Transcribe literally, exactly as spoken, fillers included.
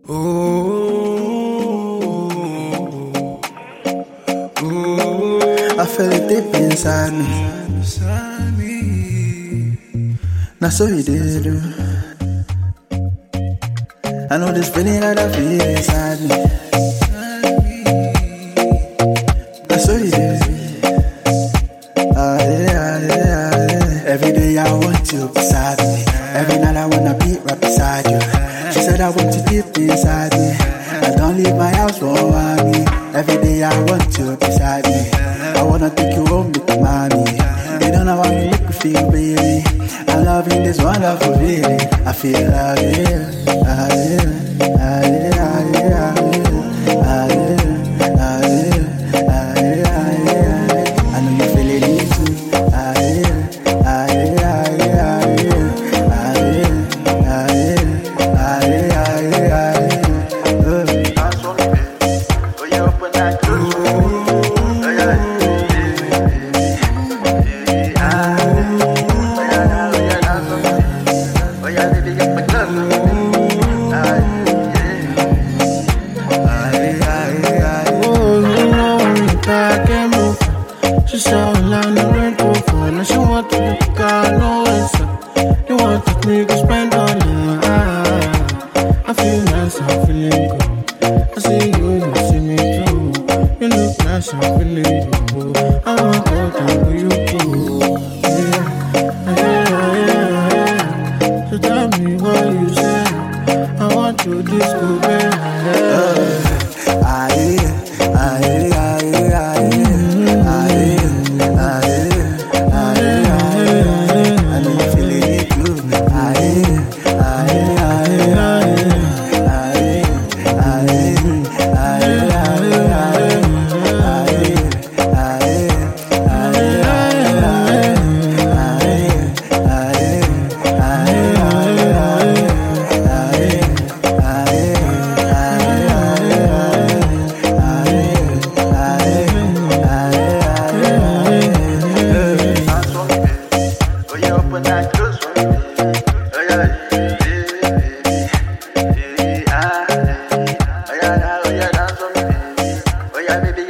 I feel it deep inside me. Now so you did do. I know this feeling that I feel inside me. Now so you did. Ah, yeah, yeah, yeah. Every day I want you beside me. Every night I wanna be right beside you. She said I want you deep inside me. I don't leave my house for mommy. Every day I want you beside me. I wanna take you home with mommy. You don't know how you make me feel, baby. I'm loving this wonderful feeling. I feel like it, I feel, I feel, I feel, I feel, I feel, I feel. I know you feeling it too. I feel, I feel, I feel, I feel, I feel, I feel, I feel, I feel, I feel. She saw a line of rent over, and she want to look car, no answer. You want to take me to spend on her. I feel nice, I'm feeling good. I see you, you see me too. You look nice, I'm feeling good. I want to go down where you go. Yeah, yeah, yeah, yeah. So tell me what you say. I want to disco, baby. Uh, I, I, I. Yeah, baby.